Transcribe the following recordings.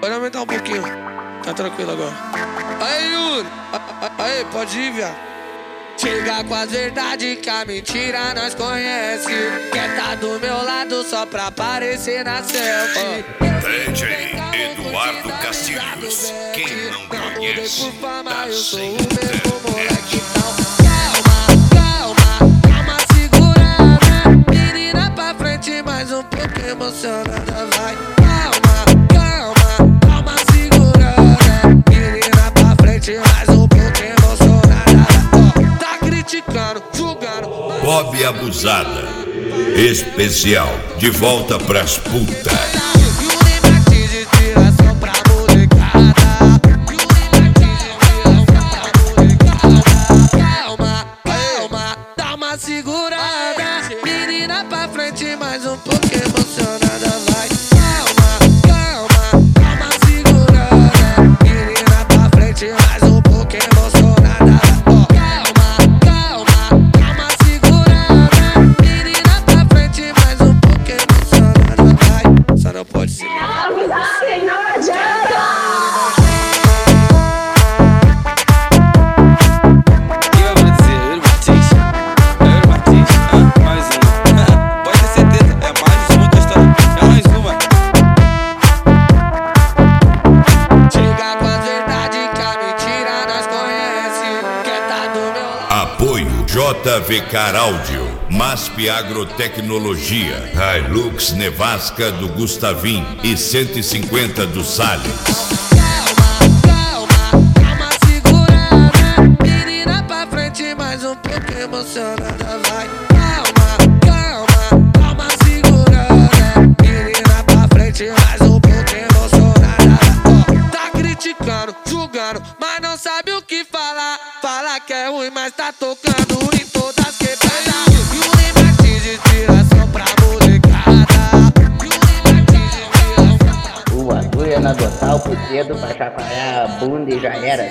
Pode aumentar um pouquinho. Tá tranquilo agora. Aí, Yuri. Aí, pode ir, viado. Chega com as verdades que a mentira nós conhece. Quer tá do meu lado só pra aparecer na selfie. DJ Eduardo Castilhos. Quem não conhece, tá sem internet. Calma, segurada. Menina pra frente, mais um pouco emocionada, vai. Calma, segurada. Menina pra frente, mais um pouco emocionada. Tá criticando, julgando. Bob Abusada. Especial. De volta pras putas. Segurada, menina pra frente, mais um pouco emocionada, vai. Calma, segurada. Menina pra frente, mais um pouco emocionada. Calma, segurada. Menina pra frente, mais um pouco emocionada, vai. Só não pode ser. Não adianta. Apoio JVCAR Áudio, MASP Agrotecnologia, Hilux Nevasca do Gustavim e 150 do Salles. Calma, segurada. Menina pra frente, mais um pouco emocionada, vai. Calma, segurada. Menina pra frente, mais um pouco emocionada. Tá criticando, julgando, mas não sabe o que falar. Fala que é ruim, mas tá tocando em todas quebradas. E o Neymar de inspiração pra molecada. O agulha na dorsal pro cedo pra chacoalhar a bunda e já era.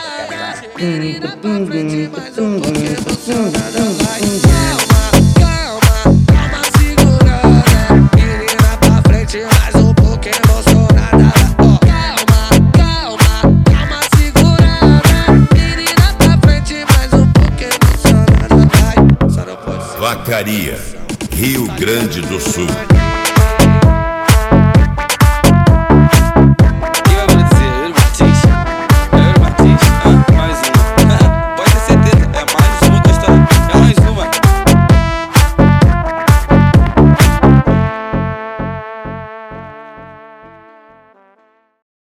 Calma, segurada. Menina pra frente, mais um pouco emocionada. Calma, segurada. Menina pra frente, mais um pouco emocionada, vai. Só não pode ser. Vacaria, Rio Grande do Sul.